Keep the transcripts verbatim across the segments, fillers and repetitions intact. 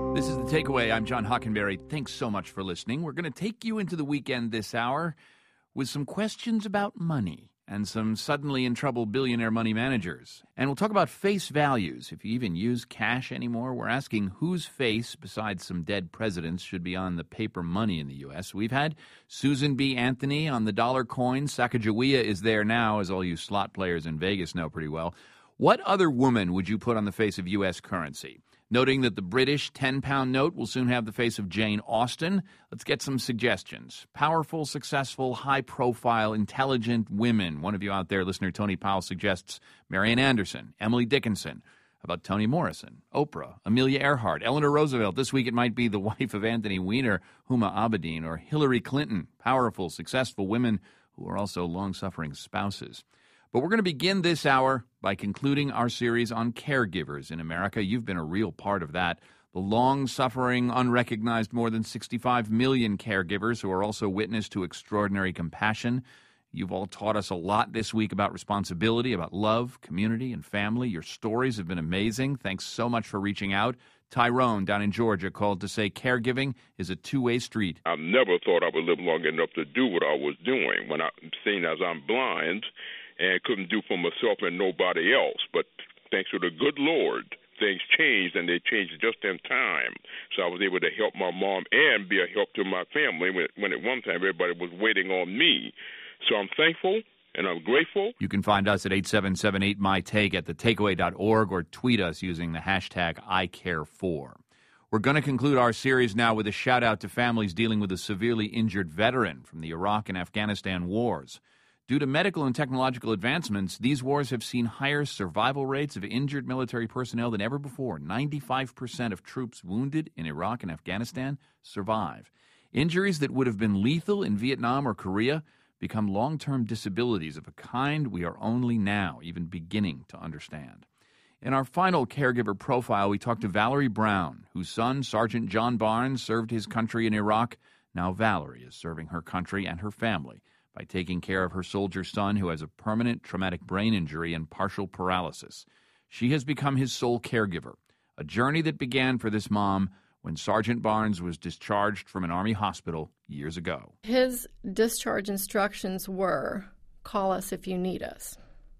This is The Takeaway. I'm John Hockenberry. Thanks so much for listening. We're going to take you into the weekend this hour with some questions about money and some suddenly in trouble billionaire money managers. And we'll talk about face values. If you even use cash anymore, we're asking whose face, besides some dead presidents, should be on the paper money in the U S. We've had Susan B. Anthony on the dollar coin. Sacagawea is there now, as all you slot players in Vegas know pretty well. What other woman would you put on the face of U S currency? Noting that the British ten-pound note will soon have the face of Jane Austen, let's get some suggestions. Powerful, successful, high-profile, intelligent women. One of you out there, listener Tony Powell, suggests Marian Anderson, Emily Dickinson. How about Toni Morrison, Oprah, Amelia Earhart, Eleanor Roosevelt? This week it might be the wife of Anthony Weiner, Huma Abedin, or Hillary Clinton. Powerful, successful women who are also long-suffering spouses. But we're going to begin this hour by concluding our series on caregivers in America. You've been a real part of that. The long-suffering, unrecognized more than sixty-five million caregivers who are also witness to extraordinary compassion. You've all taught us a lot this week about responsibility, about love, community, and family. Your stories have been amazing. Thanks so much for reaching out. Tyrone down in Georgia called to say caregiving is a two-way street. I never thought I would live long enough to do what I was doing. When I'm seen as I'm blind and couldn't do for myself and nobody else. But thanks to the good Lord, things changed, and they changed just in time. So I was able to help my mom and be a help to my family when, when at one time everybody was waiting on me. So I'm thankful, and I'm grateful. You can find us at eight seven seven eight, M Y, TAKE at the takeaway dot org or tweet us using the hashtag I care for. We're going to conclude our series now with a shout-out to families dealing with a severely injured veteran from the Iraq and Afghanistan wars. Due to medical and technological advancements, these wars have seen higher survival rates of injured military personnel than ever before. ninety-five percent of troops wounded in Iraq and Afghanistan survive. Injuries that would have been lethal in Vietnam or Korea become long-term disabilities of a kind we are only now even beginning to understand. In our final caregiver profile, we talked to Valerie Brown, whose son, Sergeant John Barnes, served his country in Iraq. Now Valerie is serving her country and her family by taking care of her soldier son who has a permanent traumatic brain injury and partial paralysis. She has become his sole caregiver, a journey that began for this mom when Sergeant Barnes was discharged from an Army hospital years ago. His discharge instructions were, call us if you need us.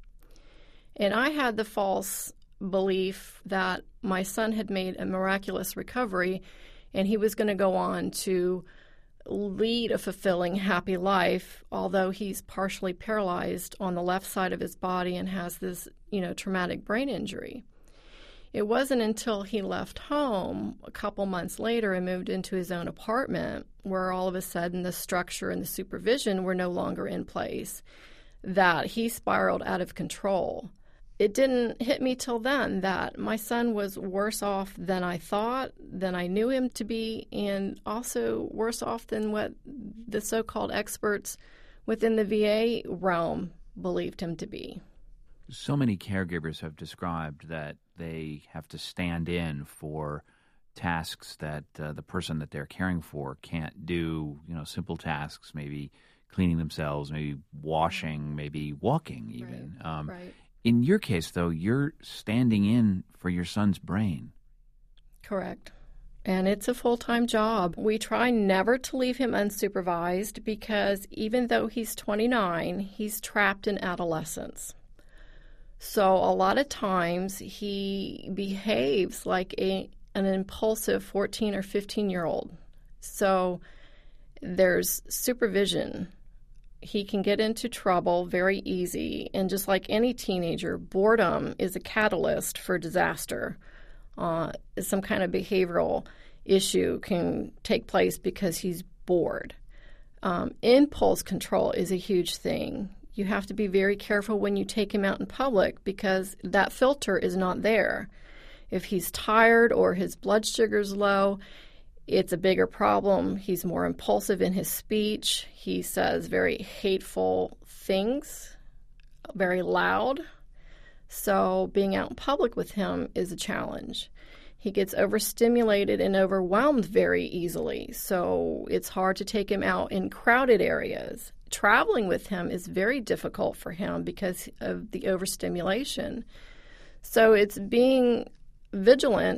And I had the false belief that my son had made a miraculous recovery and he was going to go on to lead a fulfilling, happy life, although he's partially paralyzed on the left side of his body and has this, you know, traumatic brain injury. It wasn't until he left home a couple months later and moved into his own apartment where all of a sudden the structure and the supervision were no longer in place that he spiraled out of control. It didn't hit me till then that my son was worse off than I thought, than I knew him to be, and also worse off than what the so-called experts within the V A realm believed him to be. So many caregivers have described that they have to stand in for tasks that uh, the person that they're caring for can't do, you know, simple tasks, maybe cleaning themselves, maybe washing, maybe walking even. Right. Um, right. In your case, though, you're standing in for your son's brain. Correct. And it's a full-time job. We try never to leave him unsupervised because even though he's twenty-nine, he's trapped in adolescence. So a lot of times he behaves like a an impulsive fourteen or fifteen-year-old. So there's supervision. He can get into trouble very easy. And just like any teenager, boredom is a catalyst for disaster. Uh, some kind of behavioral issue can take place because he's bored. Um, impulse control is a huge thing. You have to be very careful when you take him out in public because that filter is not there. If he's tired or his blood sugar's low, it's a bigger problem. He's more impulsive in his speech. He says very hateful things, very loud. So being out in public with him is a challenge. He gets overstimulated and overwhelmed very easily. So it's hard to take him out in crowded areas. Traveling with him is very difficult for him because of the overstimulation. So it's being vigilant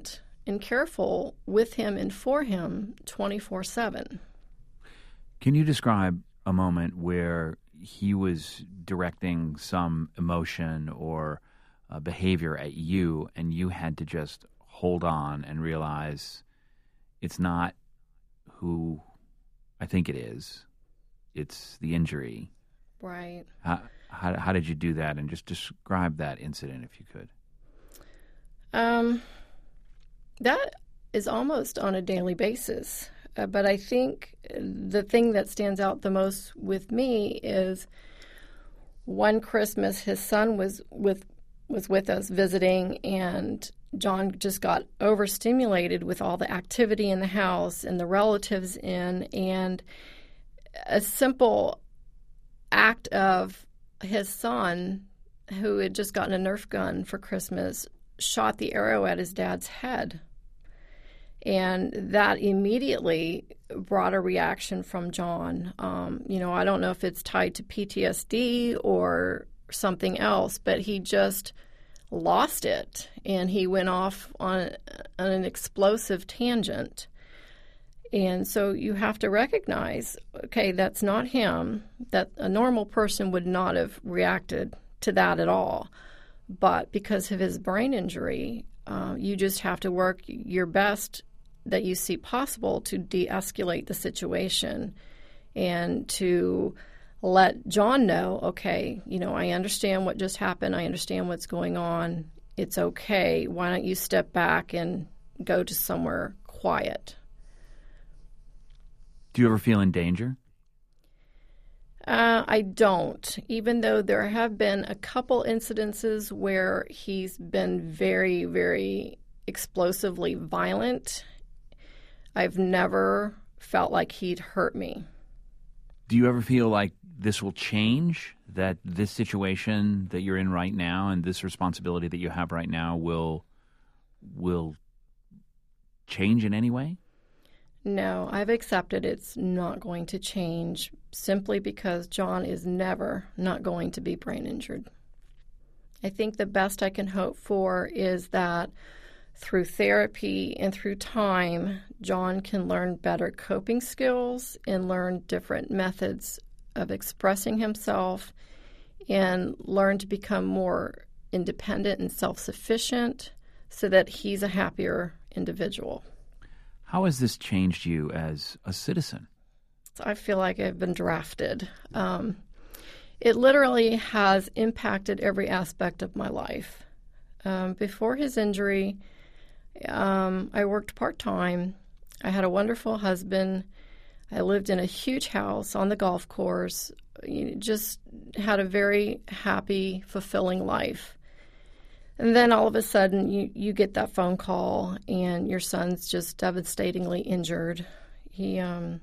and careful with him and for him twenty-four seven. Can you describe a moment where he was directing some emotion or uh, behavior at you and you had to just hold on and realize it's not who I think it is, it's the injury? Right. How, how, how did you do that? And just describe that incident if you could. Um, that is almost on a daily basis. Uh, but I think the thing that stands out the most with me is one Christmas his son was with was with us visiting, and John just got overstimulated with all the activity in the house and the relatives in, and a simple act of his son, who had just gotten a Nerf gun for Christmas, shot the arrow at his dad's head. And that immediately brought a reaction from John. Um, you know, I don't know if it's tied to P T S D or something else, but he just lost it. And he went off on, on an explosive tangent. And so you have to recognize, okay, that's not him, that a normal person would not have reacted to that at all. But because of his brain injury, uh, you just have to work your best that you see possible to de-escalate the situation and to let John know, okay, you know, I understand what just happened. I understand what's going on. It's okay. Why don't you step back and go to somewhere quiet? Do you ever feel in danger? Uh, I don't, even though there have been a couple incidences where he's been very, very explosively violent. I've never felt like he'd hurt me. Do you ever feel like this will change, that this situation that you're in right now and this responsibility that you have right now will will change in any way? No, I've accepted it's not going to change simply because John is never not going to be brain injured. I think the best I can hope for is that through therapy and through time, John can learn better coping skills and learn different methods of expressing himself and learn to become more independent and self-sufficient so that he's a happier individual. How has this changed you as a citizen? I feel like I've been drafted. Um, it literally has impacted every aspect of my life. Um, before his injury, um, I worked part-time. I had a wonderful husband. I lived in a huge house on the golf course. You know, just had a very happy, fulfilling life. And then all of a sudden, you, you get that phone call, and your son's just devastatingly injured. He, um,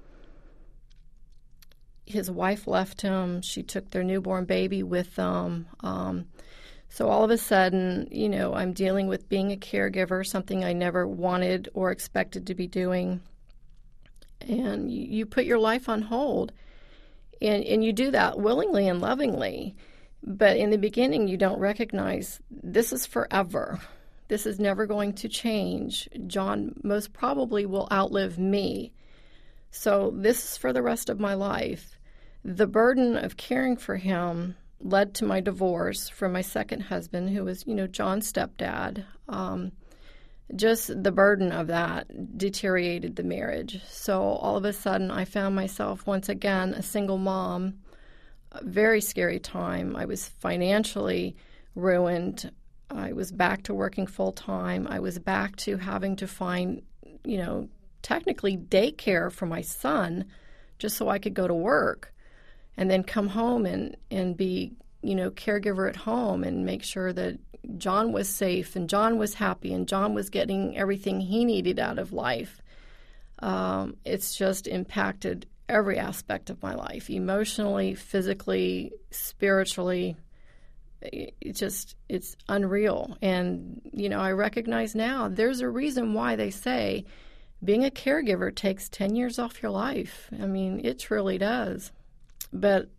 his wife left him. She took their newborn baby with them. Um, so all of a sudden, you know, I'm dealing with being a caregiver, something I never wanted or expected to be doing. And you, you put your life on hold, and, and you do that willingly and lovingly. But in the beginning, you don't recognize this is forever. This is never going to change. John most probably will outlive me. So this is for the rest of my life. The burden of caring for him led to my divorce from my second husband, who was, you know, John's stepdad. Um, just the burden of that deteriorated the marriage. So all of a sudden, I found myself once again a single mom. A very scary time. I was financially ruined. I was back to working full time. I was back to having to find, you know, technically daycare for my son just so I could go to work and then come home and, and be, you know, caregiver at home and make sure that John was safe and John was happy and John was getting everything he needed out of life. Um, it's just impacted every aspect of my life, emotionally, physically, spiritually. It just, it's unreal. And, you know, I recognize now there's a reason why they say being a caregiver takes ten years off your life. I mean, it truly does. But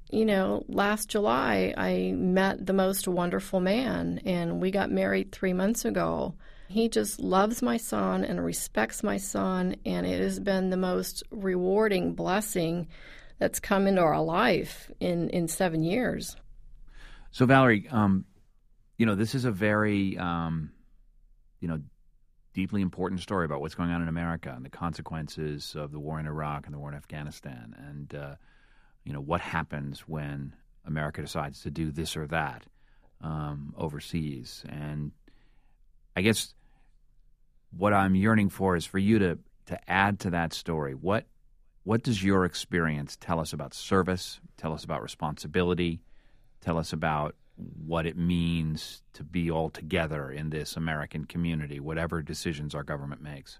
you know, last July, I met the most wonderful man, and we got married three months ago. He just loves my son and respects my son, and it has been the most rewarding blessing that's come into our life in, in seven years. So, Valerie, um, you know, this is a very, um, you know, deeply important story about what's going on in America and the consequences of the war in Iraq and the war in Afghanistan, and, uh, you know, what happens when America decides to do this or that um, overseas. And I guess what I'm yearning for is for you to, to add to that story. What what does your experience tell us about service? Tell us about responsibility. Tell us about what it means to be all together in this American community, whatever decisions our government makes.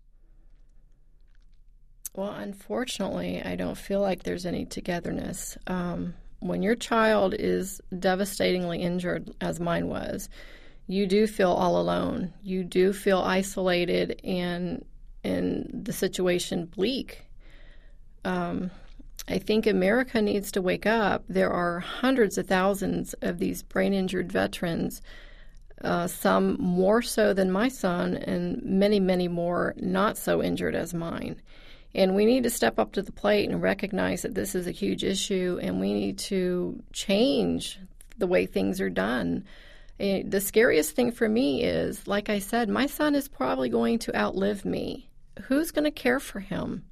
Well, unfortunately, I don't feel like there's any togetherness. Um, when your child is devastatingly injured, as mine was, you do feel all alone. You do feel isolated and, and the situation bleak. Um, I think America needs to wake up. There are hundreds of thousands of these brain-injured veterans, uh, some more so than my son, and many, many more not so injured as mine. And we need to step up to the plate and recognize that this is a huge issue, and we need to change the way things are done. And the scariest thing for me is, like I said, my son is probably going to outlive me. Who's going to care for him?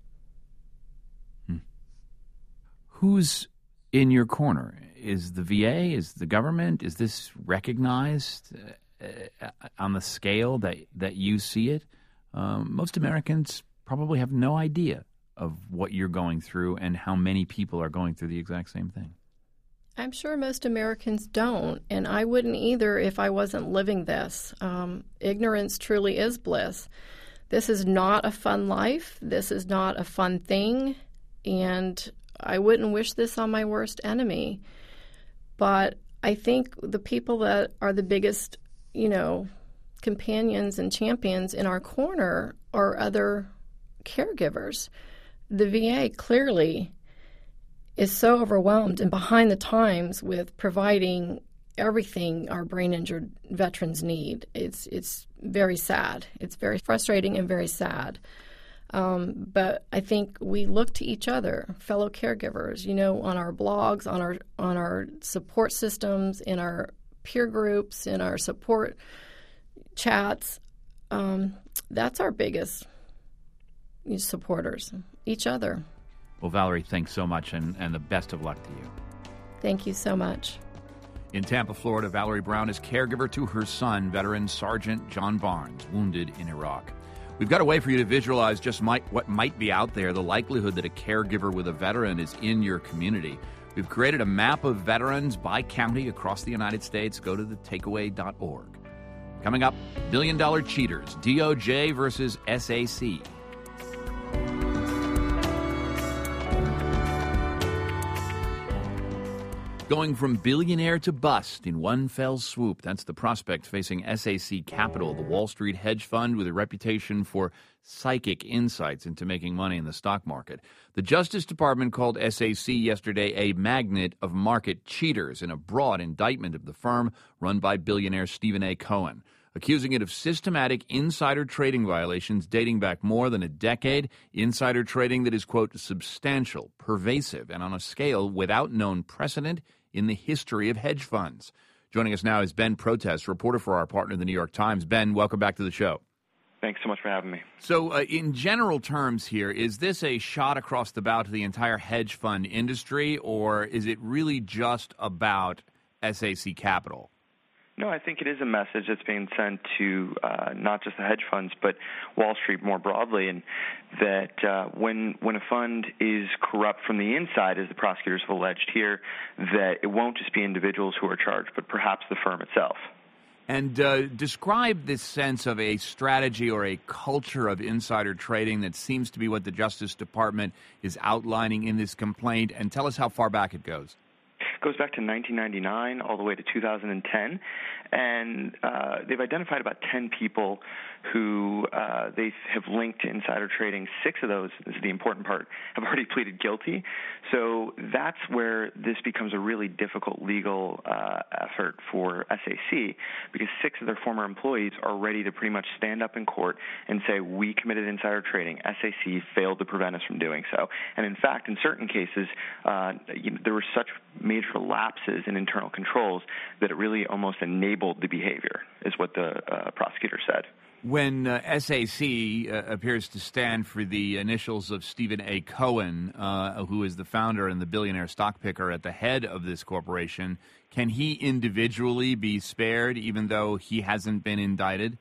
Who's in your corner? Is the V A? Is the government? Is this recognized uh, on the scale that, that you see it? Um, most Americans probably have no idea of what you're going through and how many people are going through the exact same thing. I'm sure most Americans don't, and I wouldn't either if I wasn't living this. Um, ignorance truly is bliss. This is not a fun life. This is not a fun thing, and I wouldn't wish this on my worst enemy. But I think the people that are the biggest, you know, companions and champions in our corner are other caregivers. The V A clearly is so overwhelmed and behind the times with providing everything our brain-injured veterans need. It's it's very sad. It's very frustrating and very sad. Um, but I think we look to each other, fellow caregivers, you know, on our blogs, on our on our support systems, in our peer groups, in our support chats. Um, that's our biggest supporters, each other. Well, Valerie, thanks so much, and, and the best of luck to you. Thank you so much. In Tampa, Florida, Valerie Brown is caregiver to her son, veteran Sergeant John Barnes, wounded in Iraq. We've got a way for you to visualize just might, what might be out there, the likelihood that a caregiver with a veteran is in your community. We've created a map of veterans by county across the United States. Go to the takeaway dot org. Coming up, Billion Dollar Cheaters, D O J versus S A C. Going from billionaire to bust in one fell swoop. That's the prospect facing S A C Capital, the Wall Street hedge fund with a reputation for psychic insights into making money in the stock market. The Justice Department called S A C yesterday a magnet of market cheaters in a broad indictment of the firm run by billionaire Stephen A. Cohen, accusing it of systematic insider trading violations dating back more than a decade, insider trading that is, quote, substantial, pervasive, and on a scale without known precedent in the history of hedge funds. Joining us now is Ben Protest, reporter for our partner, the New York Times. Ben, welcome back to the show. Thanks so much for having me. So uh, in general terms here, is this a shot across the bow to the entire hedge fund industry, or is it really just about S A C Capital? No, I think it is a message that's being sent to uh, not just the hedge funds, but Wall Street more broadly, and that uh, when when a fund is corrupt from the inside, as the prosecutors have alleged here, that it won't just be individuals who are charged, but perhaps the firm itself. And uh, describe this sense of a strategy or a culture of insider trading that seems to be what the Justice Department is outlining in this complaint, and tell us how far back it goes. Goes back to nineteen ninety-nine all the way to two thousand ten, and uh, they've identified about ten people who uh, they have linked to insider trading. Six of those, this is the important part, have already pleaded guilty. So that's where this becomes a really difficult legal uh, effort for S A C, because six of their former employees are ready to pretty much stand up in court and say, we committed insider trading. S A C failed to prevent us from doing so. And in fact, in certain cases, uh, you know, there were such major lapses in internal controls that it really almost enabled the behavior, is what the uh, prosecutor said. When uh, S A C uh, appears to stand for the initials of Stephen A. Cohen, uh, who is the founder and the billionaire stock picker at the head of this corporation, can he individually be spared even though he hasn't been indicted?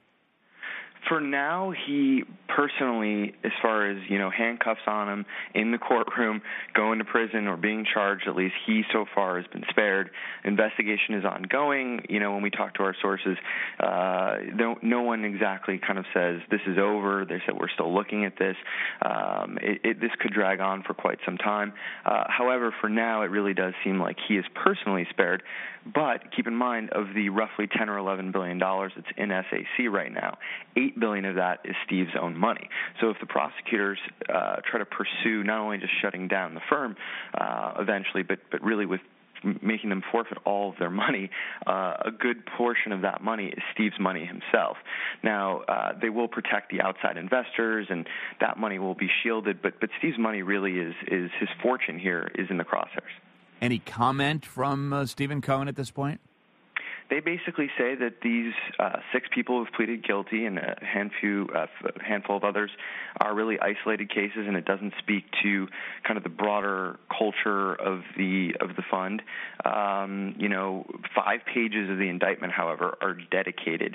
For now, he personally, as far as, you know, handcuffs on him in the courtroom, going to prison or being charged, at least he so far has been spared. Investigation is ongoing. You know, when we talk to our sources, uh, no, no one exactly kind of says this is over. They said we're still looking at this. Um, it, it, this could drag on for quite some time. Uh, however, for now, it really does seem like he is personally spared. But keep in mind, of the roughly ten or eleven billion dollars that's in S A C right now, eight billion of that is Steve's own money. So if the prosecutors uh, try to pursue not only just shutting down the firm uh, eventually, but but really with making them forfeit all of their money, uh, a good portion of that money is Steve's money himself. Now, uh, they will protect the outside investors, and that money will be shielded, but but Steve's money really is, is his fortune here is in the crosshairs. Any comment from uh, Stephen Cohen at this point? They basically say that these uh, six people who've pleaded guilty and a handful, uh, handful of others are really isolated cases, and it doesn't speak to kind of the broader culture of the of the fund. Um, you know, five pages of the indictment, however, are dedicated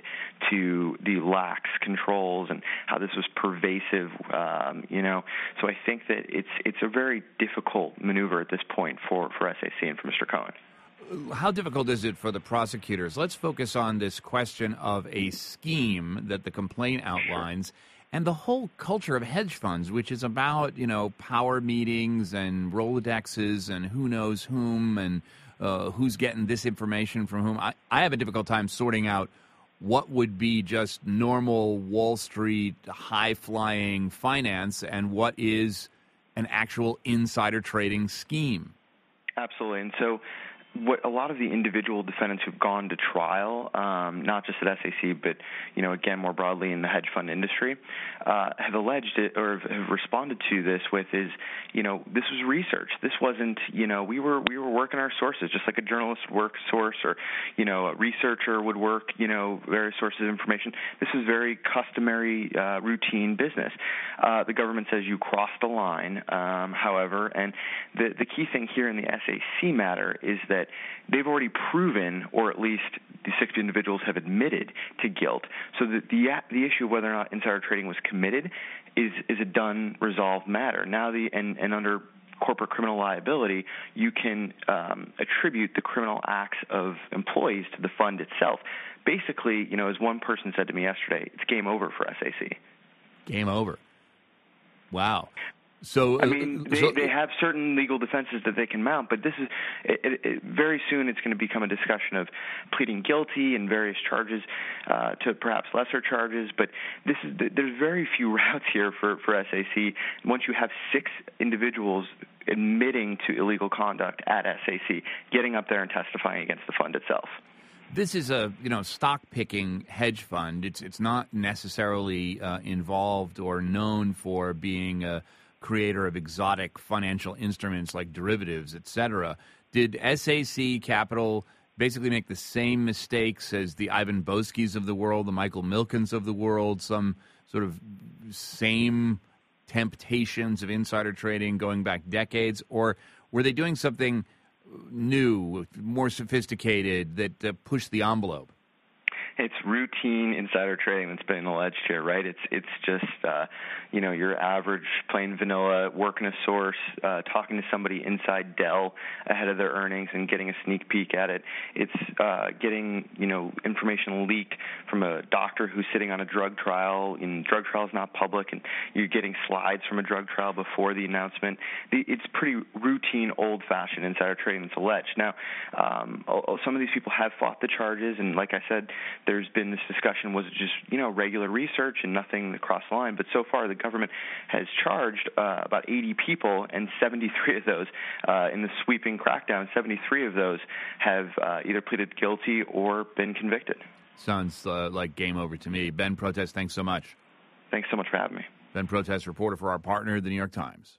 to the lax controls and how this was pervasive. Um, you know, so I think that it's it's a very difficult maneuver at this point for, for S A C and for Mister Cohen. How difficult is it for the prosecutors? Let's focus on this question of a scheme that the complaint outlines and the whole culture of hedge funds, which is about, you know, power meetings and Rolodexes and who knows whom and uh, who's getting this information from whom. I, I have a difficult time sorting out what would be just normal Wall Street high-flying finance and what is an actual insider trading scheme. Absolutely. And so what a lot of the individual defendants who've gone to trial, um, not just at S A C, but, you know, again, more broadly in the hedge fund industry, uh, have alleged it or have responded to this with is, you know, this was research. This wasn't, you know, we were we were working our sources just like a journalist would work source or, you know, a researcher would work, you know, various sources of information. This is very customary, uh, routine business. Uh, the government says you crossed the line, um, however, and the, the key thing here in the S A C matter is that they've already proven, or at least the six individuals have admitted to guilt. So the, the the issue of whether or not insider trading was committed is is a done, resolved matter. Now the and, and under corporate criminal liability, you can um, attribute the criminal acts of employees to the fund itself. Basically, you know, as one person said to me yesterday, it's game over for S A C. Game over. Wow. So I mean, they, so, they have certain legal defenses that they can mount, but this is it, it, it, very soon it's going to become a discussion of pleading guilty and various charges uh, to perhaps lesser charges. But this is there's very few routes here for, for S A C. Once you have six individuals admitting to illegal conduct at S A C, getting up there and testifying against the fund itself. This is a you know stock picking hedge fund. It's it's not necessarily uh, involved or known for being a creator of exotic financial instruments like derivatives, et cetera. Did S A C Capital basically make the same mistakes as the Ivan Boeskys of the world, the Michael Milkens of the world, some sort of same temptations of insider trading going back decades? Or were they doing something new, more sophisticated, that uh, pushed the envelope? it's routine insider trading that's been alleged here, right? It's it's just uh, you know your average plain vanilla working a source, uh, talking to somebody inside Dell ahead of their earnings and getting a sneak peek at it. It's uh, getting you know information leaked from a doctor who's sitting on a drug trial, and drug trial is not public, and you're getting slides from a drug trial before the announcement. It's pretty routine, old-fashioned insider trading that's alleged. Now, um, some of these people have fought the charges, and like I said, there's been this discussion, was it just, you know, regular research and nothing that crossed the line? But so far, the government has charged uh, about eighty people, and seventy-three of those, uh, in the sweeping crackdown, seventy-three of those have uh, either pleaded guilty or been convicted. Sounds uh, like game over to me. Ben Protest, thanks so much. Thanks so much for having me. Ben Protest, reporter for our partner, The New York Times.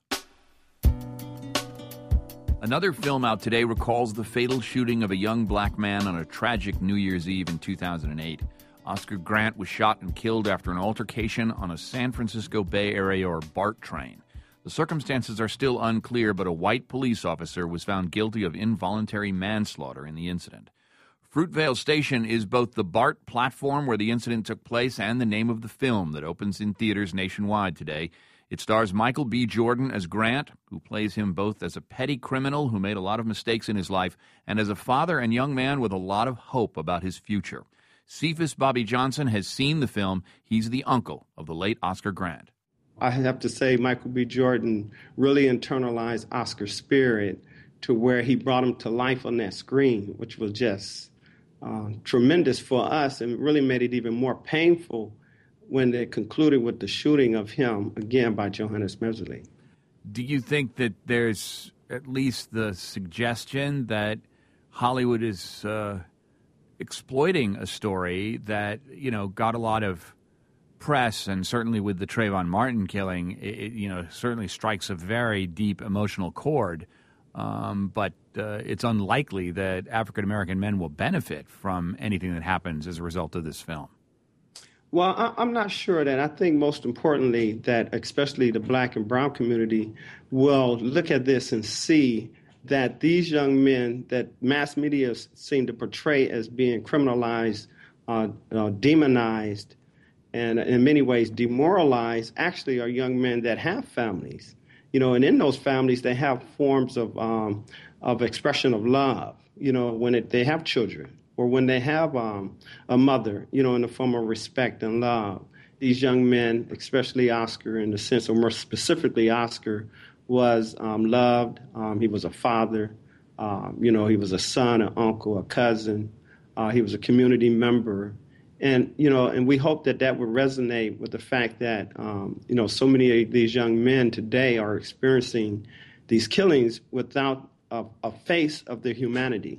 Another film out today recalls the fatal shooting of a young black man on a tragic New Year's Eve in two thousand eight. Oscar Grant was shot and killed after an altercation on a San Francisco Bay Area or BART train. The circumstances are still unclear, but a white police officer was found guilty of involuntary manslaughter in the incident. Fruitvale Station is both the BART platform where the incident took place and the name of the film that opens in theaters nationwide today. It stars Michael B. Jordan as Grant, who plays him both as a petty criminal who made a lot of mistakes in his life and as a father and young man with a lot of hope about his future. Cephas Bobby Johnson has seen the film. He's the uncle of the late Oscar Grant. I have to say Michael B. Jordan really internalized Oscar's spirit to where he brought him to life on that screen, which was just uh, tremendous for us and really made it even more painful when they concluded with the shooting of him, again, by Johannes Mersley. Do you think that there's at least the suggestion that Hollywood is uh, exploiting a story that, you know, got a lot of press, and certainly with the Trayvon Martin killing, it, you know, certainly strikes a very deep emotional chord, um, but uh, it's unlikely that African-American men will benefit from anything that happens as a result of this film? Well, I, I'm not sure that. I think most importantly that especially the black and brown community will look at this and see that these young men that mass media seem to portray as being criminalized, uh, uh, demonized, and in many ways demoralized, actually are young men that have families. You know, and in those families, they have forms of um, of expression of love, you know, when it, they have children, or when they have um, a mother, you know, in the form of respect and love. These young men, especially Oscar, in the sense, or more specifically Oscar, was um, loved. Um, he was a father. Um, you know, he was a son, an uncle, a cousin. Uh, he was a community member. And, you know, and we hope that that would resonate with the fact that, um, you know, so many of these young men today are experiencing these killings without a, a face of their humanity.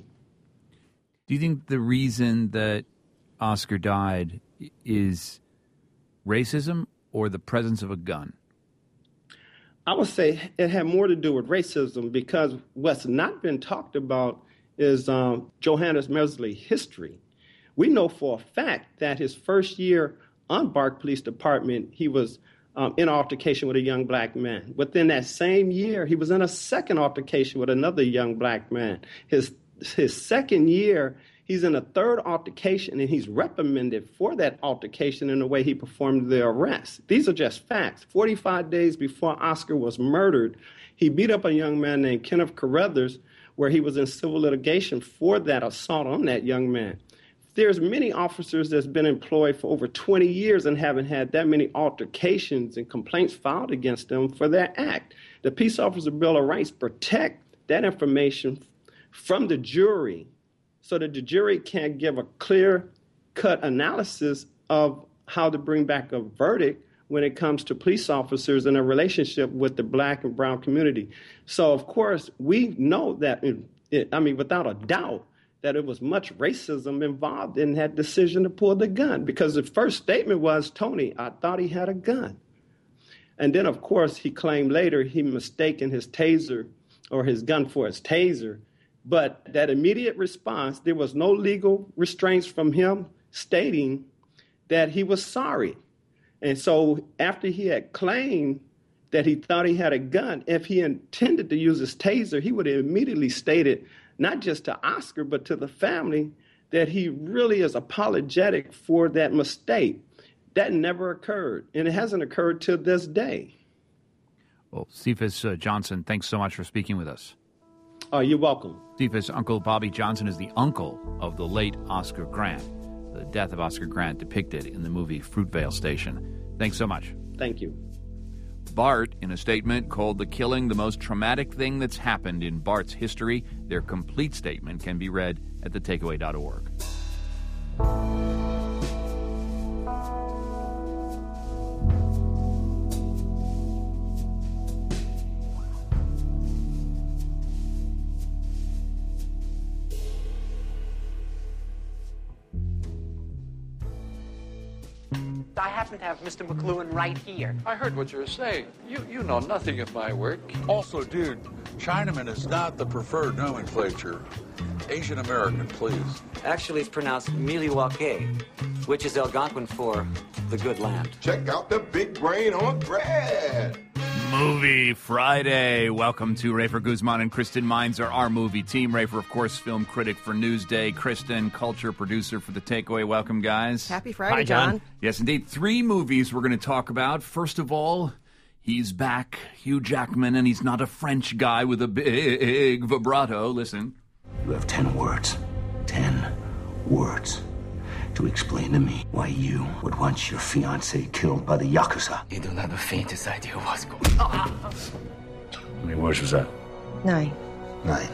Do you think the reason that Oscar died is racism or the presence of a gun? I would say it had more to do with racism, because what's not been talked about is um, Johannes Mersley's history. We know for a fact that his first year on BART Police Department, he was um, in an altercation with a young black man. Within that same year, he was in a second altercation with another young black man. His his second year, he's in a third altercation, and he's reprimanded for that altercation in the way he performed the arrest. These are just facts. forty-five days before Oscar was murdered, he beat up a young man named Kenneth Carruthers, where he was in civil litigation for that assault on that young man. There's many officers that's been employed for over twenty years and haven't had that many altercations and complaints filed against them for their act. The Peace Officer Bill of Rights protect that information from the jury so that the jury can give a clear-cut analysis of how to bring back a verdict when it comes to police officers and a relationship with the black and brown community. So, of course, we know that, it, it, I mean, without a doubt, that it was much racism involved in that decision to pull the gun, because the first statement was, Tony, I thought he had a gun. And then, of course, he claimed later he mistaken his taser or his gun for his taser. But that immediate response, there was no legal restraints from him stating that he was sorry. And so after he had claimed that he thought he had a gun, if he intended to use his taser, he would have immediately stated, not just to Oscar, but to the family, that he really is apologetic for that mistake. That never occurred, and it hasn't occurred to this day. Well, Cephas uh, Johnson, thanks so much for speaking with us. Oh, you're welcome. Cephas' Uncle Bobby Johnson is the uncle of the late Oscar Grant. The death of Oscar Grant depicted in the movie Fruitvale Station. Thanks so much. Thank you. BART, in a statement, called the killing the most traumatic thing that's happened in BART's history. Their complete statement can be read at the takeaway dot org. I happen to have Mister McLuhan right here. I heard what you were saying. You you know nothing of my work. Also, dude, Chinaman is not the preferred nomenclature. Asian American, please. Actually, it's pronounced Miliwake, which is Algonquin for the good land. Check out the big brain on Brad. Movie Friday. Welcome to Rafer Guzman and Kristen Meinzer, our movie team. Rafer, of course, film critic for Newsday. Kristen, culture producer for The Takeaway. Welcome, guys. Happy Friday, Hi, John. John. Yes, indeed. Three movies we're going to talk about. First of all, he's back, Hugh Jackman, and he's not a French guy with a big vibrato. Listen. You have ten words. Ten words. To explain to me why you would want your fiancée killed by the Yakuza. You don't have the faintest idea what's going on. How many words was that? Nine. Nine.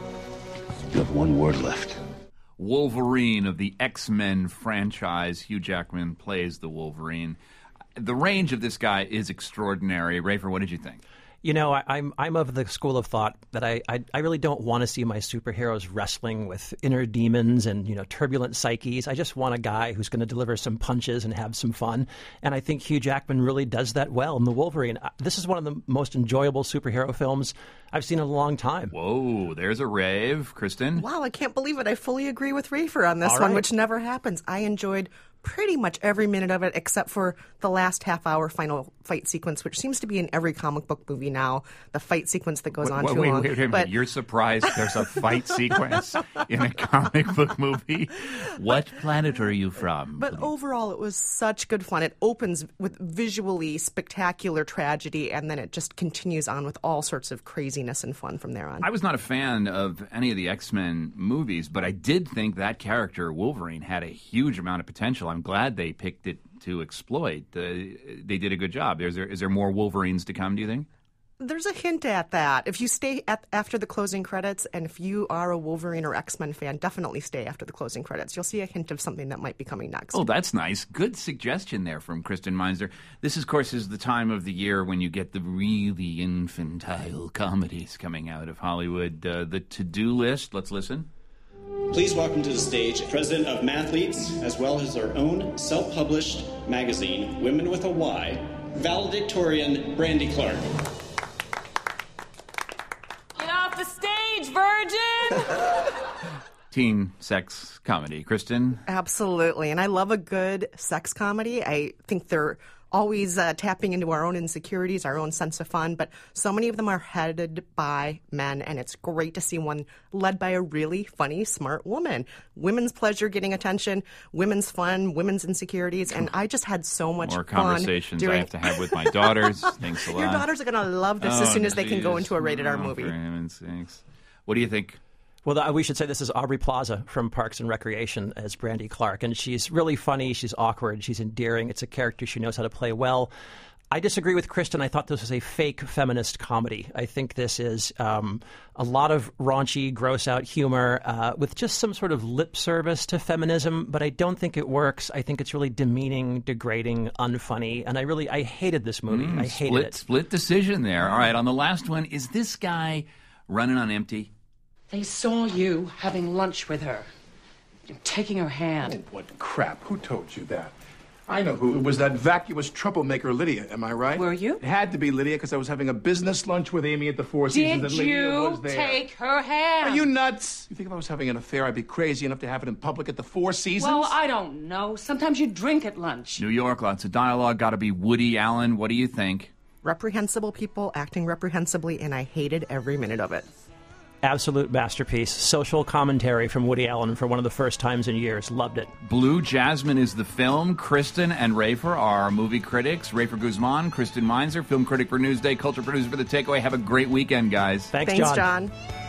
You have one word left. Wolverine of the X-Men franchise. Hugh Jackman plays the Wolverine. The range of this guy is extraordinary. Rafer, what did you think? You know, I, I'm I'm of the school of thought that I, I, I really don't want to see my superheroes wrestling with inner demons and, you know, turbulent psyches. I just want a guy who's going to deliver some punches and have some fun. And I think Hugh Jackman really does that well in The Wolverine. This is one of the most enjoyable superhero films I've seen in a long time. Whoa, there's a rave. Kristen? Wow, I can't believe it. I fully agree with Rafer on this All one, right. which never happens. I enjoyed pretty much every minute of it except for the last half-hour final fight sequence, which seems to be in every comic book movie now, the fight sequence that goes wait, on wait, too wait, long. Wait, wait, wait. But You're surprised there's a fight sequence in a comic book movie? What planet are you from? But overall, it was such good fun. It opens with visually spectacular tragedy, and then it just continues on with all sorts of craziness and fun from there on. I was not a fan of any of the X-Men movies, but I did think that character, Wolverine, had a huge amount of potential. I'm glad they picked it to exploit. Uh, they did a good job. Is there, is there more Wolverines to come, do you think? There's a hint at that. If you stay at, after the closing credits, and if you are a Wolverine or X-Men fan, definitely stay after the closing credits. You'll see a hint of something that might be coming next. Oh, that's nice. Good suggestion there from Kristen Meinzer. This, of course, is the time of the year when you get the really infantile comedies coming out of Hollywood. Uh, the To-Do List. Let's listen. Please welcome to the stage President of Mathletes, as well as our own self-published magazine, Women with a Y, valedictorian Brandy Clark. Get off the stage, virgin! Teen sex comedy. Kristen? Absolutely. And I love a good sex comedy. I think they're always uh, tapping into our own insecurities, our own sense of fun, but so many of them are headed by men, and it's great to see one led by a really funny, smart woman. Women's pleasure getting attention, women's fun, women's insecurities, and I just had so much More fun. conversations doing... I have to have with my daughters. Thanks a lot. Your daughters are going to love this oh, as soon as they geez. can go into a rated R oh, movie. For heaven's sakes. What do you think? Well, we should say this is Aubrey Plaza from Parks and Recreation as Brandy Clark, and she's really funny, she's awkward, she's endearing. It's a character she knows how to play well. I disagree with Kristen. I thought this was a fake feminist comedy. I think this is um, a lot of raunchy, gross-out humor uh, with just some sort of lip service to feminism, but I don't think it works. I think it's really demeaning, degrading, unfunny, and I really I hated this movie. Mm, I hated split, it. Split decision there. All right, on the last one, is this guy running on empty? They saw you having lunch with her. You're taking her hand. Oh, what crap. Who told you that? I know who. It was that vacuous troublemaker, Lydia. Am I right? Were you? It had to be Lydia because I was having a business lunch with Amy at the Four Seasons. Did and Lydia you was there. take her hand? Are you nuts? You think if I was having an affair, I'd be crazy enough to have it in public at the Four Seasons? Well, I don't know. Sometimes you drink at lunch. New York, lots of dialogue. Got to be Woody Allen. What do you think? Reprehensible people acting reprehensibly, and I hated every minute of it. Absolute masterpiece. Social commentary from Woody Allen for one of the first times in years. Loved it. Blue Jasmine is the film. Kristen and Rafer are movie critics. Rafer Guzman, Kristen Meinzer, film critic for Newsday, culture producer for The Takeaway. Have a great weekend, guys. Thanks, Thanks John. John.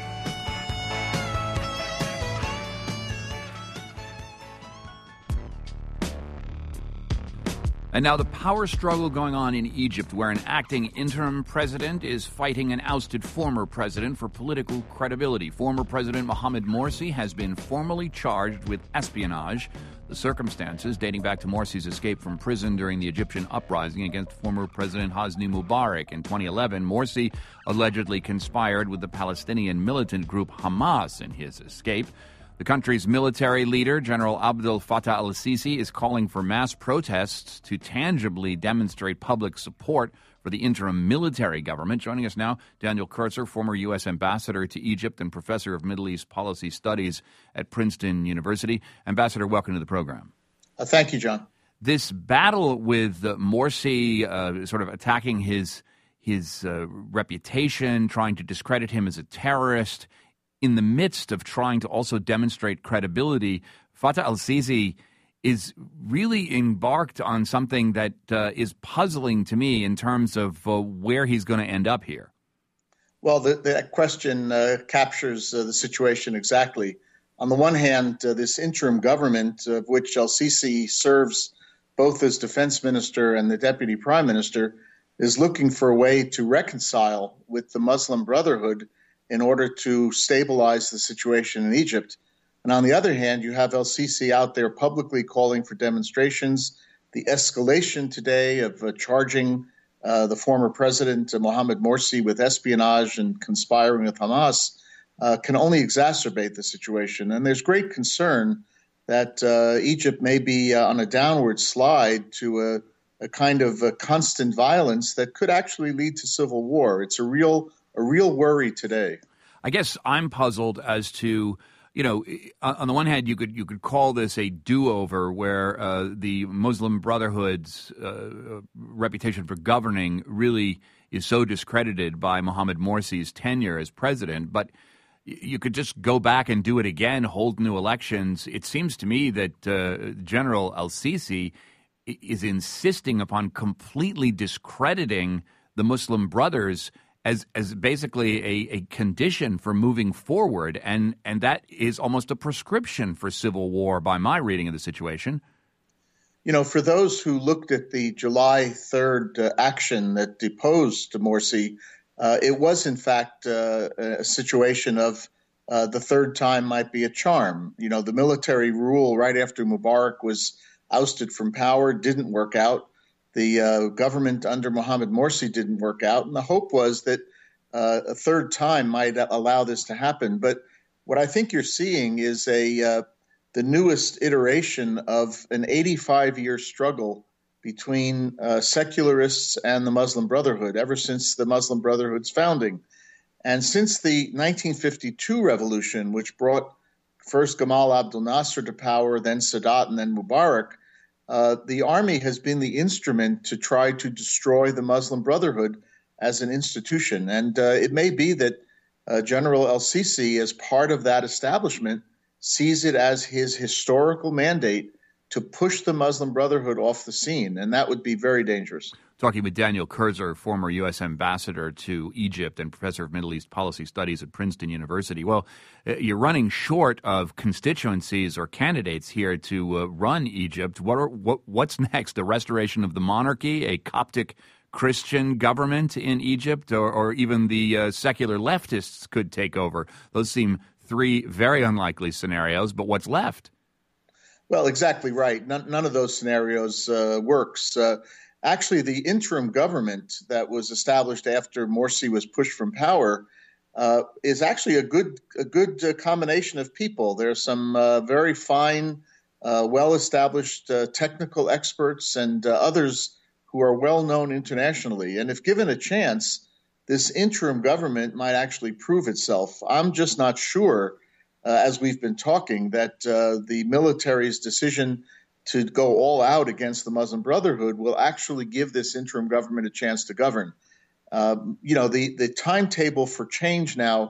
And now the power struggle going on in Egypt, where an acting interim president is fighting an ousted former president for political credibility. Former President Mohamed Morsi has been formally charged with espionage. The circumstances dating back to Morsi's escape from prison during the Egyptian uprising against former President Hosni Mubarak in twenty eleven. Morsi allegedly conspired with the Palestinian militant group Hamas in his escape. The country's military leader, General Abdel Fattah al-Sisi, is calling for mass protests to tangibly demonstrate public support for the interim military government. Joining us now, Daniel Kurtzer, former U S ambassador to Egypt and professor of Middle East policy studies at Princeton University. Ambassador, welcome to the program. Uh, thank you, John. This battle with uh, Morsi uh, sort of attacking his, his uh, reputation, trying to discredit him as a terrorist, in the midst of trying to also demonstrate credibility, Fattah al-Sisi is really embarked on something that uh, is puzzling to me in terms of uh, where he's going to end up here. Well, the, that question uh, captures uh, the situation exactly. On the one hand, uh, this interim government, of which al-Sisi serves both as defense minister and the deputy prime minister, is looking for a way to reconcile with the Muslim Brotherhood in order to stabilize the situation in Egypt. And on the other hand, you have al-Sisi out there publicly calling for demonstrations. The escalation today of uh, charging uh, the former president, uh, Mohamed Morsi, with espionage and conspiring with Hamas uh, can only exacerbate the situation. And there's great concern that uh, Egypt may be uh, on a downward slide to a, a kind of a constant violence that could actually lead to civil war. It's a real A real worry today. I guess I'm puzzled as to, you know, on the one hand, you could you could call this a do-over where uh, the Muslim Brotherhood's uh, reputation for governing really is so discredited by Mohamed Morsi's tenure as president. But you could just go back and do it again, hold new elections. It seems to me that uh, General al-Sisi is insisting upon completely discrediting the Muslim Brothers as as basically a, a condition for moving forward, and, and that is almost a prescription for civil war by my reading of the situation. You know, for those who looked at the July third uh, action that deposed Morsi, uh, it was in fact uh, a situation of uh, the third time might be a charm. You know, the military rule right after Mubarak was ousted from power didn't work out. The uh, government under Mohamed Morsi didn't work out, and the hope was that uh, a third time might allow this to happen. But what I think you're seeing is a uh, the newest iteration of an eighty-five-year struggle between uh, secularists and the Muslim Brotherhood ever since the Muslim Brotherhood's founding. And since the nineteen fifty-two revolution, which brought first Gamal Abdel Nasser to power, then Sadat, and then Mubarak, Uh, the army has been the instrument to try to destroy the Muslim Brotherhood as an institution. And uh, it may be that uh, General al-Sisi, as part of that establishment, sees it as his historical mandate to push the Muslim Brotherhood off the scene. And that would be very dangerous. Talking with Daniel Kurtzer, former U S ambassador to Egypt and professor of Middle East policy studies at Princeton University. Well, you're running short of constituencies or candidates here to uh, run Egypt. What, are, what what's next? A restoration of the monarchy, a Coptic Christian government in Egypt, or, or even the uh, secular leftists could take over? Those seem three very unlikely scenarios, but what's left? Well, exactly right. None, none of those scenarios uh, works. Uh, Actually, the interim government that was established after Morsi was pushed from power uh, is actually a good a good uh, combination of people. There are some uh, very fine, uh, well-established uh, technical experts and uh, others who are well-known internationally. And if given a chance, this interim government might actually prove itself. I'm just not sure, uh, as we've been talking, that uh, the military's decision to go all out against the Muslim Brotherhood will actually give this interim government a chance to govern. Uh, you know, the, the timetable for change now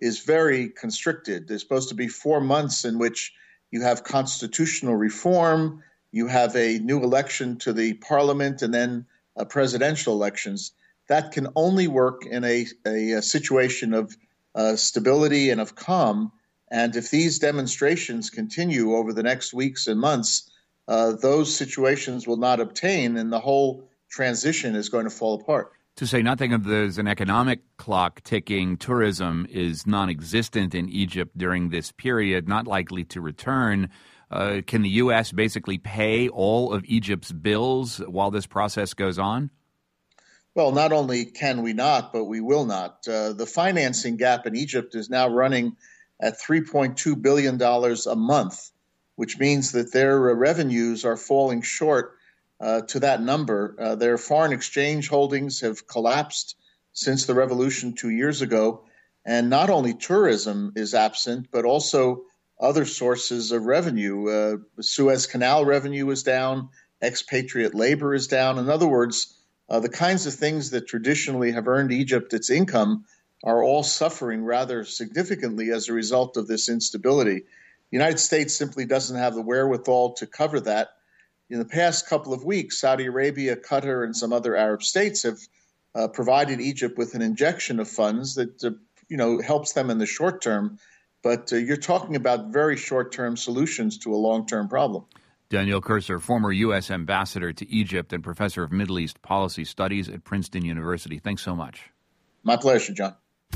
is very constricted. There's supposed to be four months in which you have constitutional reform, you have a new election to the parliament, and then uh, presidential elections. That can only work in a, a, a situation of uh, stability and of calm. And if these demonstrations continue over the next weeks and months, uh, those situations will not obtain, and the whole transition is going to fall apart. To say nothing of there's an economic clock ticking, tourism is non-existent in Egypt during this period, not likely to return. Uh, can the U S basically pay all of Egypt's bills while this process goes on? Well, not only can we not, but we will not. Uh, the financing gap in Egypt is now running at three point two billion dollars a month, which means that their uh, revenues are falling short uh, to that number. Uh, their foreign exchange holdings have collapsed since the revolution two years ago. And not only tourism is absent, but also other sources of revenue. Uh, the Suez Canal revenue is down, expatriate labor is down. In other words, uh, the kinds of things that traditionally have earned Egypt its income are all suffering rather significantly as a result of this instability. The United States simply doesn't have the wherewithal to cover that. In the past couple of weeks, Saudi Arabia, Qatar, and some other Arab states have uh, provided Egypt with an injection of funds that uh, you know helps them in the short term. But uh, you're talking about very short-term solutions to a long-term problem. Daniel Kurser, former U S ambassador to Egypt and professor of Middle East policy studies at Princeton University. Thanks so much. My pleasure, John.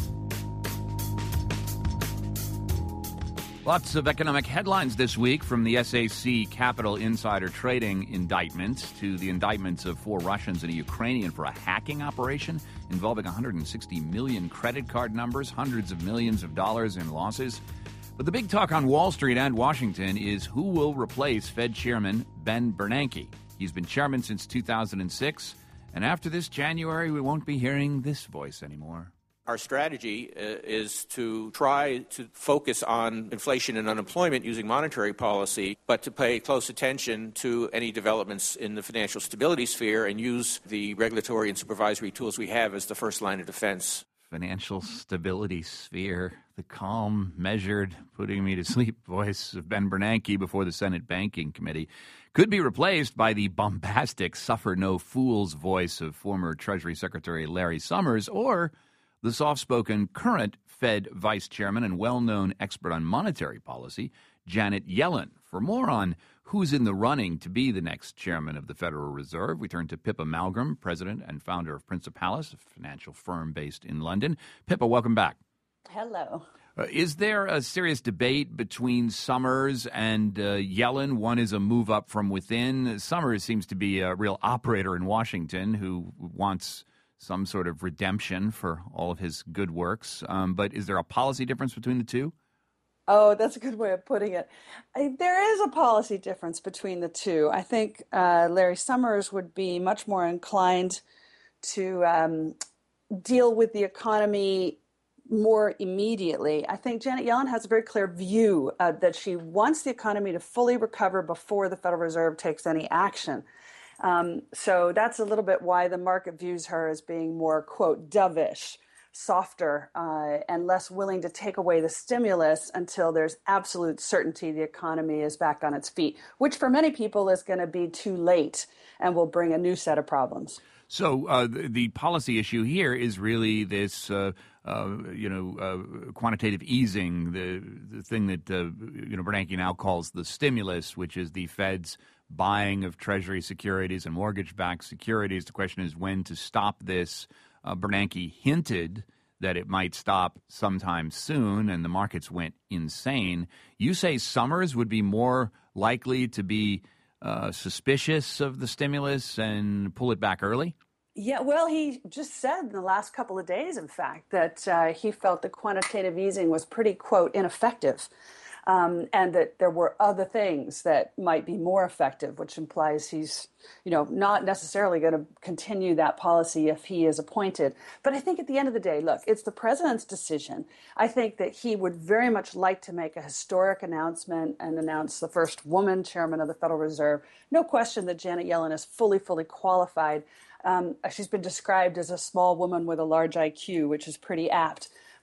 Lots of economic headlines this week, from the S A C Capital insider trading indictments to the indictments of four Russians and a Ukrainian for a hacking operation involving one hundred sixty million credit card numbers, hundreds of millions of dollars in losses. But the big talk on Wall Street and Washington is who will replace Fed Chairman Ben Bernanke. He's been chairman since two thousand six, and after this January, we won't be hearing this voice anymore. Our strategy uh, is to try to focus on inflation and unemployment using monetary policy, but to pay close attention to any developments in the financial stability sphere and use the regulatory and supervisory tools we have as the first line of defense. Financial stability sphere, the calm, measured, putting me to sleep voice of Ben Bernanke before the Senate Banking Committee could be replaced by the bombastic, suffer no fools voice of former Treasury Secretary Larry Summers, or the soft-spoken current Fed vice chairman and well-known expert on monetary policy, Janet Yellen. For more on who's in the running to be the next chairman of the Federal Reserve, we turn to Pippa Malmgren, president and founder of Principalis, a financial firm based in London. Pippa, welcome back. Hello. Uh, is there a serious debate between Summers and uh, Yellen? One is a move up from within. Summers seems to be a real operator in Washington who wants some sort of redemption for all of his good works. Um, but is there a policy difference between the two? Oh, that's a good way of putting it. I, there is a policy difference between the two. I think uh, Larry Summers would be much more inclined to um, deal with the economy more immediately. I think Janet Yellen has a very clear view uh, that she wants the economy to fully recover before the Federal Reserve takes any action. Um, so that's a little bit why the market views her as being more, quote, dovish, softer, uh, and less willing to take away the stimulus until there's absolute certainty the economy is back on its feet, which for many people is going to be too late and will bring a new set of problems. So uh, the, the policy issue here is really this, uh, uh, you know, uh, quantitative easing, the, the thing that, uh, you know, Bernanke now calls the stimulus, which is the Fed's buying of Treasury securities and mortgage-backed securities. The question is when to stop this. Uh, Bernanke hinted that it might stop sometime soon, and the markets went insane. You say Summers would be more likely to be uh, suspicious of the stimulus and pull it back early? Yeah, well, he just said in the last couple of days, in fact, that uh, he felt the quantitative easing was pretty, quote, ineffective. Um, and that there were other things that might be more effective, which implies he's, you know, not necessarily going to continue that policy if he is appointed. But I think at the end of the day, look, it's the president's decision. I think that he would very much like to make a historic announcement and announce the first woman chairman of the Federal Reserve. No question that Janet Yellen is fully, fully qualified. Um, she's been described as a small woman with a large I Q, which is pretty apt.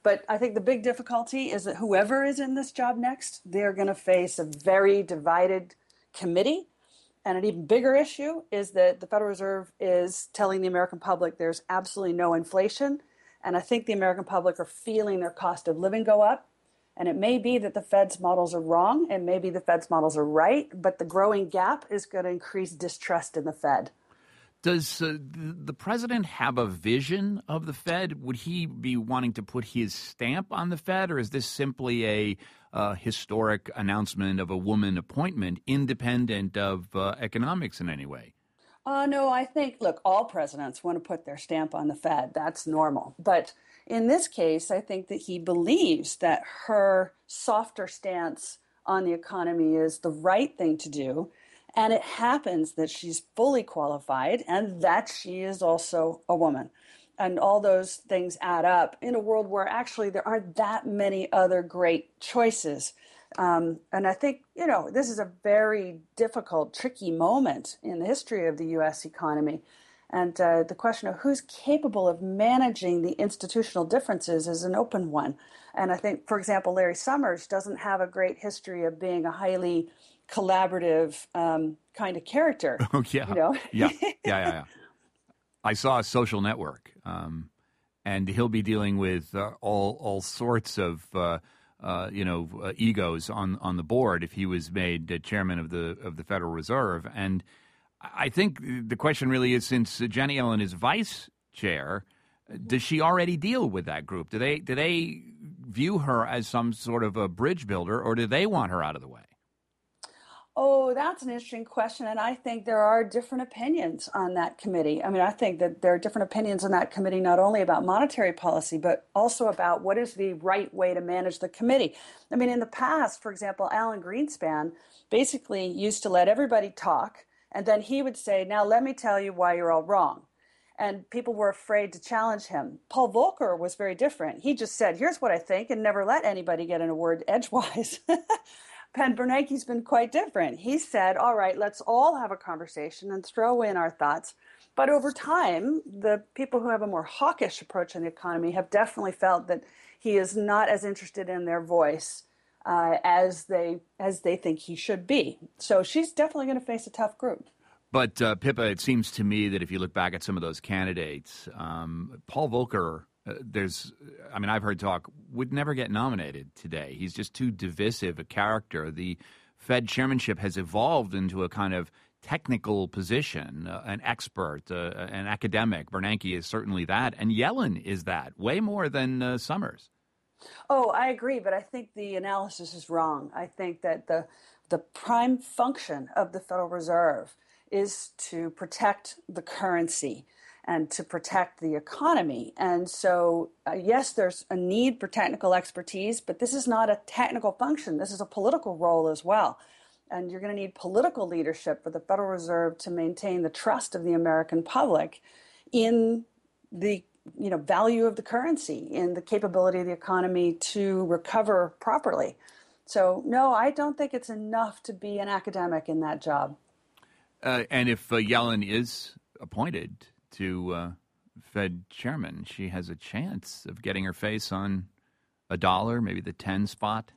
But I think the big difficulty is that whoever is in this job next, they're going to face a very divided committee. And an even bigger issue is that the Federal Reserve is telling the American public there's absolutely no inflation. And I think the American public are feeling their cost of living go up. And it may be that the Fed's models are wrong, and maybe the Fed's models are right, but the growing gap is going to increase distrust in the Fed. Does uh, the president have a vision of the Fed? Would he be wanting to put his stamp on the Fed, or is this simply a uh, historic announcement of a woman appointment independent of uh, economics in any way? Uh, no, I think, look, all presidents want to put their stamp on the Fed. That's normal. But in this case, I think that he believes that her softer stance on the economy is the right thing to do. And it happens that she's fully qualified and that she is also a woman. And all those things add up in a world where actually there aren't that many other great choices. Um, and I think, you know, this is a very difficult, tricky moment in the history of the U S economy. And uh, the question of who's capable of managing the institutional differences is an open one. And I think, for example, Larry Summers doesn't have a great history of being a highly collaborative um, kind of character. Oh, yeah. You know? yeah. Yeah, yeah, yeah. I saw a Social Network, um, and he'll be dealing with uh, all all sorts of uh, uh, you know uh, egos on, on the board if he was made uh, chairman of the of the Federal Reserve. And I think the question really is, since Janet Yellen is vice chair, does she already deal with that group? Do they do they view her as some sort of a bridge builder, or do they want her out of the way? Oh, that's an interesting question. And I think there are different opinions on that committee. I mean, I think that there are different opinions on that committee, not only about monetary policy, but also about what is the right way to manage the committee. I mean, in the past, for example, Alan Greenspan basically used to let everybody talk, and then he would say, now let me tell you why you're all wrong. And people were afraid to challenge him. Paul Volcker was very different. He just said, here's what I think, and never let anybody get in a word edgewise. Penn Bernanke's been quite different. He said, all right, let's all have a conversation and throw in our thoughts. But over time, the people who have a more hawkish approach in the economy have definitely felt that he is not as interested in their voice uh, as they as they think he should be. So she's definitely going to face a tough group. But, uh, Pippa, it seems to me that if you look back at some of those candidates, um, Paul Volcker, uh, there's, I mean, I've heard talk, would never get nominated today. He's just too divisive a character. The Fed chairmanship has evolved into a kind of technical position, uh, an expert, uh, an academic. Bernanke is certainly that, and Yellen is that, way more than uh, Summers. Oh, I agree, but I think the analysis is wrong. I think that the the prime function of the Federal Reserve is to protect the currency and to protect the economy. And so, uh, yes, there's a need for technical expertise, but this is not a technical function. This is a political role as well. And you're going to need political leadership for the Federal Reserve to maintain the trust of the American public in the you know, value of the currency, in the capability of the economy to recover properly. So, no, I don't think it's enough to be an academic in that job. Uh, and if uh, Yellen is appointed to uh, Fed chairman, she has a chance of getting her face on a dollar, maybe the ten spot,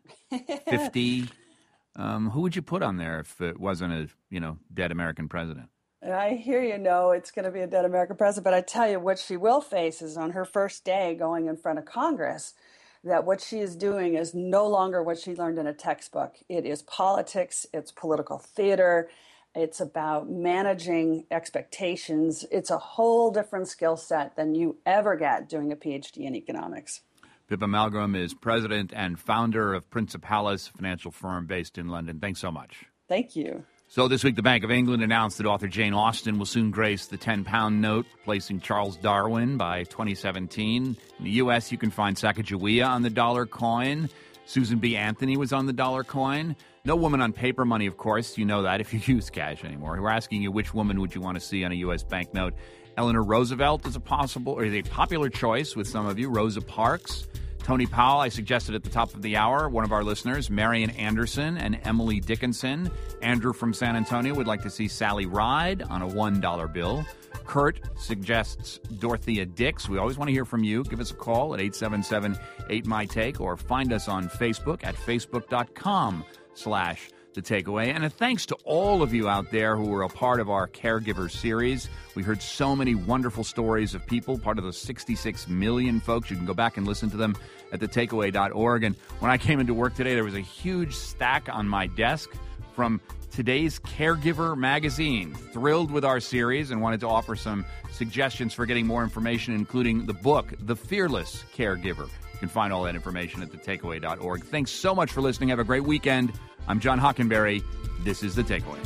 fifty. Um, who would you put on there if it wasn't a, you know, dead American president? I hear you know it's going to be a dead American president, but I tell you what she will face is on her first day going in front of Congress, that what she is doing is no longer what she learned in a textbook. It is politics, it's political theater, it's about managing expectations. It's a whole different skill set than you ever get doing a P H D in economics. Pippa Malmgren is president and founder of Principalis, a financial firm based in London. Thanks so much. Thank you. So this week, the Bank of England announced that author Jane Austen will soon grace the ten-pound note, replacing Charles Darwin by twenty seventeen. In the U S, you can find Sacagawea on the dollar coin. Susan B. Anthony was on the dollar coin. No woman on paper money, of course. You know that if you use cash anymore. We're asking you, which woman would you want to see on a U S banknote? Eleanor Roosevelt is a possible, or is a popular choice with some of you. Rosa Parks. Tony Powell, I suggested at the top of the hour, one of our listeners, Marian Anderson and Emily Dickinson. Andrew from San Antonio would like to see Sally Ride on a one dollar bill. Kurt suggests Dorothea Dix. We always want to hear from you. Give us a call at eight seven seven, eight M Y Take or find us on Facebook at facebook.com slash The Takeaway. And a thanks to all of you out there who were a part of our Caregiver series. We heard so many wonderful stories of people, part of those sixty-six million folks. You can go back and listen to them at the takeaway dot org. And when I came into work today, there was a huge stack on my desk from today's Caregiver magazine. Thrilled with our series and wanted to offer some suggestions for getting more information, including the book, The Fearless Caregiver. You can find all that information at the takeaway dot org. Thanks so much for listening. Have a great weekend. I'm John Hockenberry. This is The Takeaway.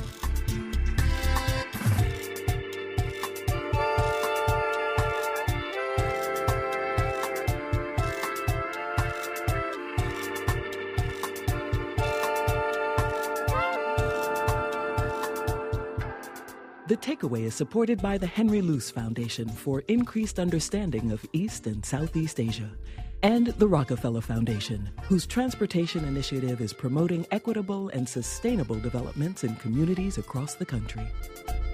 The Takeaway is supported by the Henry Luce Foundation for increased understanding of East and Southeast Asia, and the Rockefeller Foundation, whose transportation initiative is promoting equitable and sustainable developments in communities across the country.